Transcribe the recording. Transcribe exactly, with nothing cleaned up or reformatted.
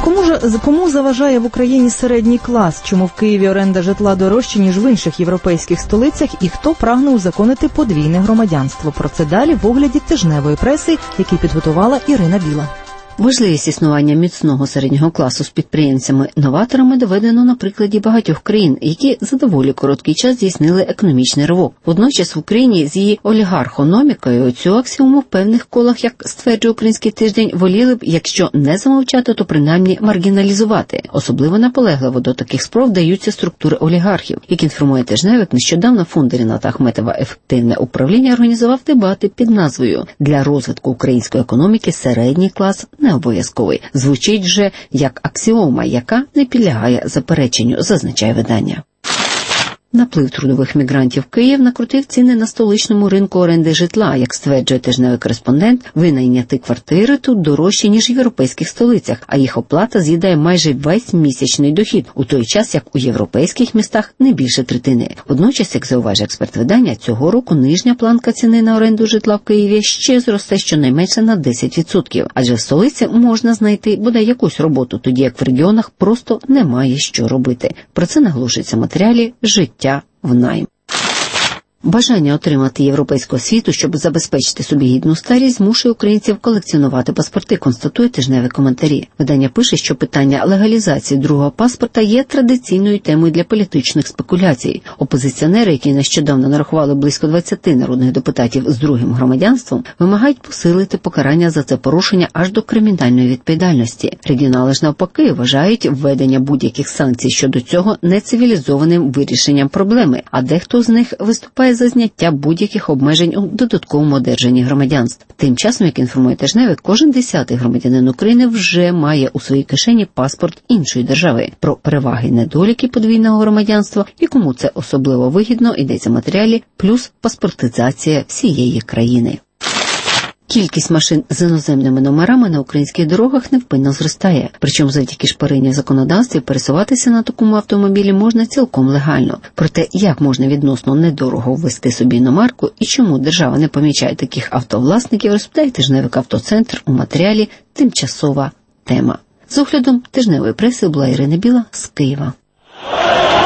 Кому ж кому заважає в Україні середній клас? Чому в Києві оренда житла дорожча, ніж в інших європейських столицях? І хто прагне узаконити подвійне громадянство? Про це далі в огляді тижневої преси, який підготувала Ірина Біла. Важливість існування міцного середнього класу з підприємцями-новаторами доведено на прикладі багатьох країн, які за доволі короткий час здійснили економічний ривок. Водночас в Україні з її олігархономікою цю аксіому в певних колах, як стверджує Український тиждень, воліли б, якщо не замовчати, то принаймні маргіналізувати. Особливо наполегливо до таких спроб даються структури олігархів. Як інформує тижневик, нещодавно фонд Ріната Ахметова «Ефективне управління» організував дебати під назвою «Для розвитку української економіки середній клас не обов'язковий». Звучить же як аксіома, яка не підлягає запереченню, зазначає видання. Наплив трудових мігрантів в Київ накрутив ціни на столичному ринку оренди житла. Як стверджує тижневий кореспондент, винайняти квартири тут дорожчі, ніж в європейських столицях, а їх оплата з'їдає майже весь місячний дохід, у той час, як у європейських містах не більше третини. Водночас, як зауважує експерт видання, цього року нижня планка ціни на оренду житла в Києві ще зросте щонайменше на десять відсотків, адже в столиці можна знайти бодай якусь роботу, тоді як в регіонах просто немає що робити. Про це наголошується в матеріалі «Життя в найм». Бажання отримати європейську освіту, щоб забезпечити собі гідну старість, змушує українців колекціонувати паспорти, констатує тижневі коментарі. Видання пише, що питання легалізації другого паспорта є традиційною темою для політичних спекуляцій. Опозиціонери, які нещодавно нарахували близько двадцяти народних депутатів з другим громадянством, вимагають посилити покарання за це порушення аж до кримінальної відповідальності. Регіонали ж навпаки вважають введення будь-яких санкцій щодо цього нецивілізованим вирішенням проблеми, а дехто з них виступає за зняття будь-яких обмежень у додатковому одержанні громадянств. Тим часом, як інформує тижневик, кожен десятий громадянин України вже має у своїй кишені паспорт іншої держави. Про переваги і недоліки подвійного громадянства і кому це особливо вигідно йдеться в матеріалі, плюс паспортизація всієї країни. Кількість машин з іноземними номерами на українських дорогах невпинно зростає. Причому завдяки шпарині в законодавстві пересуватися на такому автомобілі можна цілком легально. Проте, як можна відносно недорого ввести собі іномарку і чому держава не помічає таких автовласників, розповідає тижневик «Автоцентр» у матеріалі «Тимчасова тема». З оглядом тижневої преси була Ірина Біла з Києва.